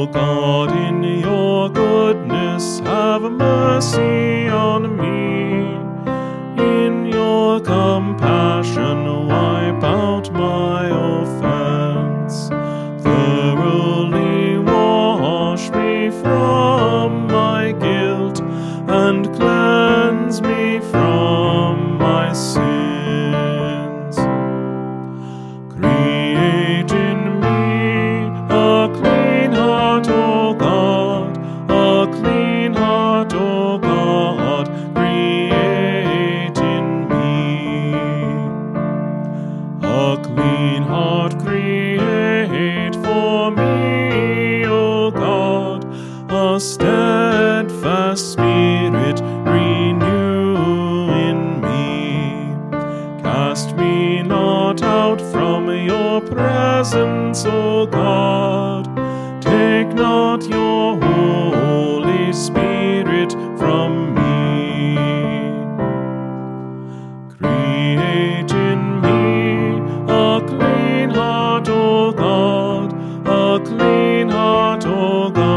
O God, in your goodness, have mercy on me. In your compassion, wipe out my offense. Thoroughly wash me from my guilt and cleanse me from my sins. Create in me a clean heart, O God, a clean heart, O God, create in me. A clean heart create for me, O God, a steadfast spirit renew in me. Cast me not out from your presence, O God. Take not your Holy Spirit from me. Create in me a clean heart, O God, a clean heart, O God.